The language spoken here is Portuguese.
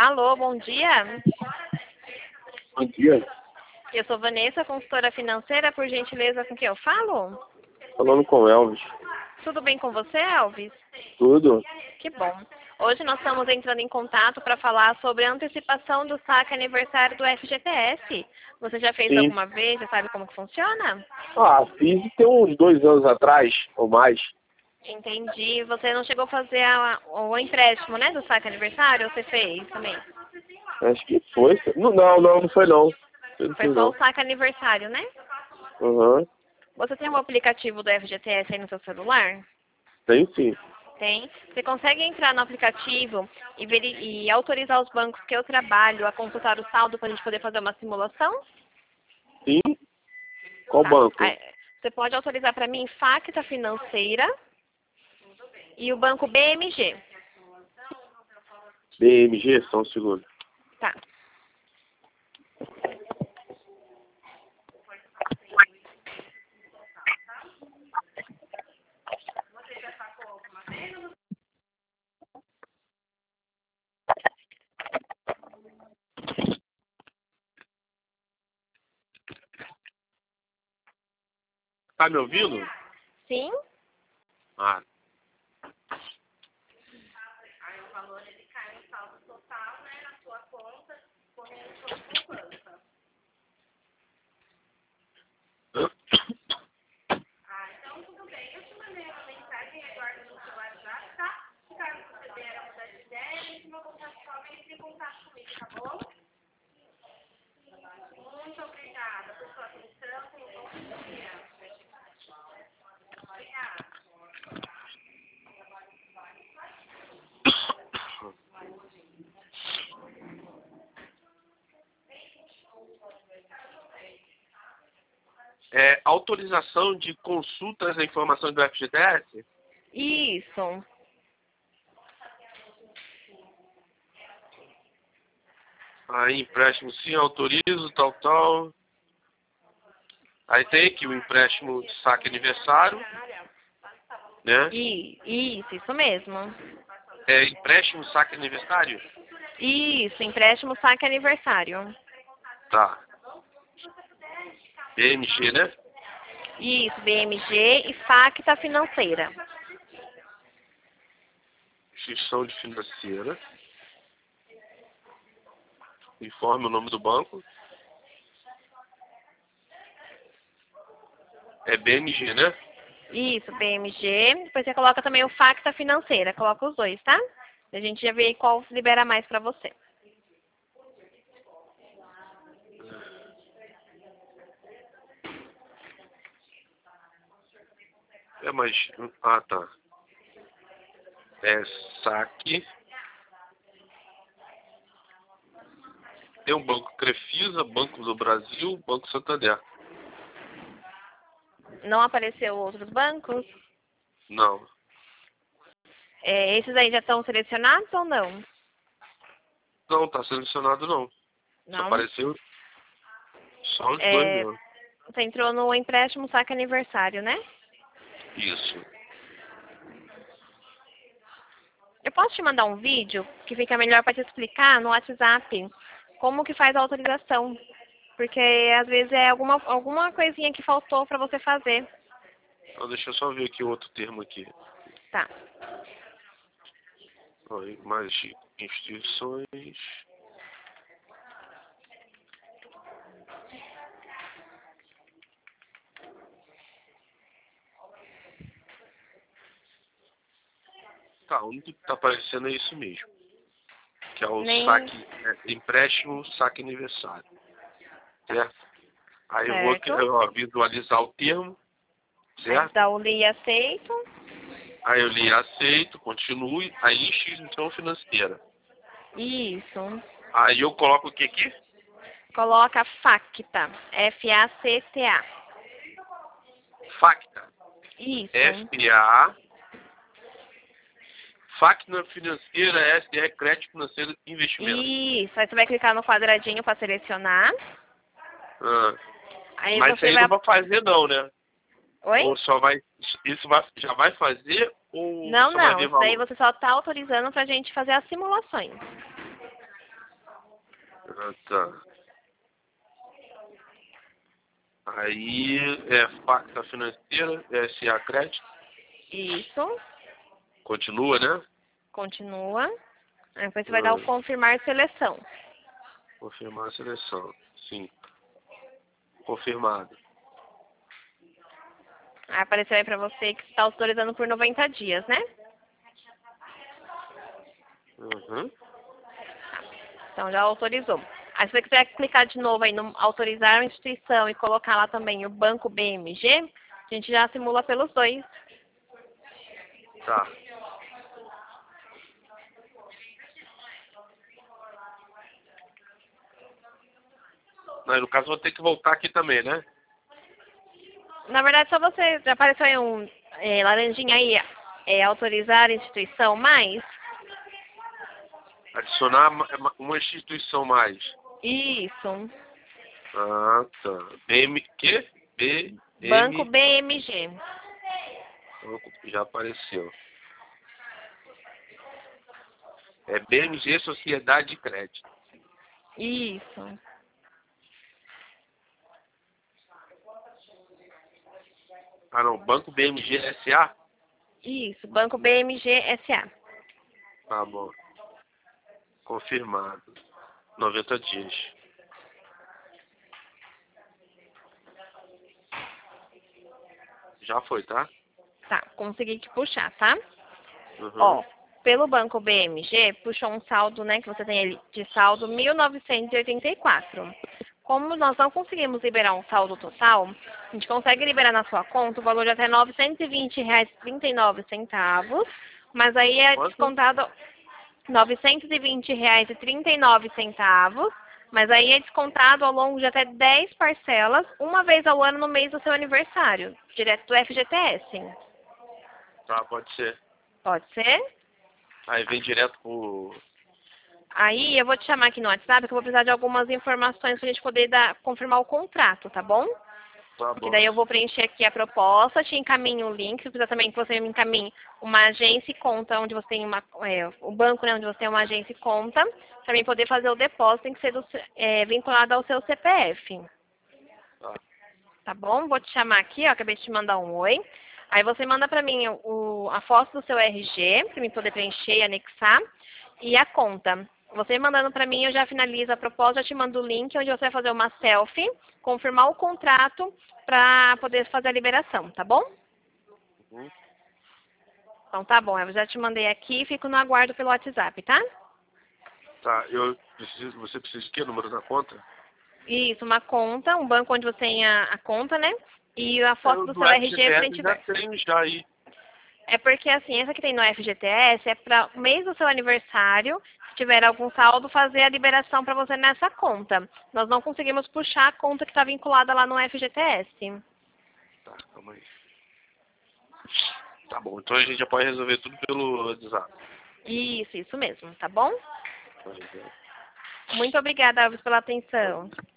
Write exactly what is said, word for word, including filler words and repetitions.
Alô, bom dia. Bom dia. Eu sou Vanessa, consultora financeira. Por gentileza, com quem eu falo? Falando com o Elvis. Tudo bem com você, Elvis? Tudo? Que bom. Hoje nós estamos entrando em contato para falar sobre a antecipação do saque aniversário do F G T S. Você já fez Sim. alguma vez? Já sabe como que funciona? Ah, fiz tem uns dois anos atrás, ou mais. Entendi. Você não chegou a fazer a- o empréstimo, né, do saque aniversário? Ou você fez também? Acho que foi. Não, não, não, não foi não. Eu não Foi fiz só não. o saque aniversário, né? Aham. Você tem o aplicativo do F G T S aí no seu celular? Tem sim. Tem. Você consegue entrar no aplicativo e, veri- e autorizar os bancos que eu trabalho a consultar o saldo para a gente poder fazer uma simulação? Sim? Qual Tá. banco? Aí, você pode autorizar para mim Facta Financeira e o banco B M G. B M G, só um segundo. Tá. Tá me ouvindo? Sim? Ah. Aí o valor ele cai no saldo total, né, na sua conta, correndo toda a poupança. Ah, então tudo bem. Eu te mandei uma mensagem agora no seu WhatsApp, tá? Caso você vier a mudar de ideia, a gente vai contar só, entre em contato comigo, tá bom? Muito obrigada por sua atenção e um bom dia. Obrigada. É, autorização de consultas a informações do F G T S? Isso. Aí, empréstimo sim, autorizo, tal, tal. Aí tem aqui o empréstimo de saque aniversário, né? E, isso, isso mesmo. É empréstimo saque aniversário? Isso, empréstimo saque aniversário. Tá. B M G, né? Isso, B M G e Facta Financeira. Instituição de financeira. Informe o nome do banco. É B M G, né? Isso, B M G. Depois você coloca também o Facta Financeira. Coloca os dois, tá? A gente já vê qual libera mais pra você. É, mas... Ah, tá. É saque. Tem um banco Crefisa, Banco do Brasil, Banco Santander. Não apareceu outros bancos? Não. É, esses aí já estão selecionados ou não? Não, tá selecionado não. Só Não. apareceu só os dois É, mesmo. você entrou no empréstimo saque aniversário, né? Isso. Eu posso te mandar um vídeo que fica melhor para te explicar no WhatsApp como que faz a autorização. Porque às vezes é alguma, alguma coisinha que faltou para você fazer. Então, deixa eu só ver aqui outro termo aqui. Tá. Aí, mais instituições. Tá, o único que tá aparecendo é isso mesmo. Que é o Nem... saque, é, empréstimo, saque aniversário. Certo? Aí eu vou aqui, Certo. ó, visualizar o termo, Aí certo? dá o li e aceito. Aí eu li aceito, continue, aí instituição financeira. Isso. Aí eu coloco o que aqui? Coloca Facta. F A C T A. Facta. Isso. F A Facta Financeira, S R Crédito Financeiro Investimento. Isso. Aí você vai clicar no quadradinho para selecionar. Ah, Aí mas isso você aí vai... não vai fazer não, né? Oi? Ou só vai. Isso vai, já vai fazer ou Não, só vai não. ver Isso daí valor? você só está autorizando para a gente fazer as simulações. Ah, tá. Aí é facta financeira, S A crédito. Isso. Continua, né? Continua. Aí depois você vai dar o Ah, confirmar seleção. confirmar a seleção. Sim. Confirmado. Aí apareceu aí pra você que está autorizando por noventa dias, né? Uhum. Então já autorizou. Aí se você quiser clicar de novo aí no autorizar a instituição e colocar lá também o banco B M G, a gente já simula pelos dois. Tá. Não, no caso vou ter que voltar aqui também, né? Na verdade, só você, já apareceu aí um é, laranjinha aí, é, autorizar a instituição mais? Adicionar ma- ma- uma instituição mais. Isso. Ah, tá. B M Q? B Banco M B M G. Já apareceu. É B M G Sociedade de Crédito. Isso. Ah, não. Banco B M G S A? Isso. Banco B M G S A. Tá bom. Confirmado. noventa dias. Já foi, tá? Tá, consegui te puxar, tá? Uhum. Ó, pelo banco B M G, puxou um saldo, né, que você tem ali de saldo mil novecentos e oitenta e quatro. Como nós não conseguimos liberar um saldo total, a gente consegue liberar na sua conta o valor de até novecentos e vinte reais e trinta e nove centavos, mas aí é Quanto? descontado novecentos e vinte reais e trinta e nove centavos, mas aí é descontado ao longo de até dez parcelas, uma vez ao ano no mês do seu aniversário, direto do F G T S. Tá, pode ser. Pode ser? Aí vem direto pro... Aí eu vou te chamar aqui no WhatsApp que eu vou precisar de algumas informações pra gente poder dar, confirmar o contrato, tá bom? Tá Porque bom. daí eu vou preencher aqui a proposta, te encaminho o link, eu preciso também que você me encaminhe uma agência e conta onde você tem uma, é, o banco, né, onde você tem uma agência e conta, para mim poder fazer o depósito, tem que ser do, é, vinculado ao seu C P F. Tá. Tá bom? Vou te chamar aqui, ó, acabei de te mandar um oi. Aí você manda pra mim o, a foto do seu R G, pra mim poder preencher e anexar, e a conta. Você mandando pra mim, eu já finalizo a proposta, já te mando o link onde você vai fazer uma selfie, confirmar o contrato pra poder fazer a liberação, tá bom? Uhum. Então tá bom, eu já te mandei aqui, fico no aguardo pelo WhatsApp, tá? Tá, eu preciso... Você precisa de quê? Número da conta? Isso, uma conta, um banco onde você tem a, a conta, né? E a foto Eu, do do seu R G frente F G T S e já verso. tenho já aí. É porque, assim, essa que tem no F G T S é para o mês do seu aniversário, se tiver algum saldo, fazer a liberação para você nessa conta. Nós não conseguimos puxar a conta que está vinculada lá no F G T S. Tá, calma aí. Tá bom, então a gente já pode resolver tudo pelo WhatsApp. Isso, isso mesmo, tá bom? Pois é. Muito obrigada, Alves, pela atenção.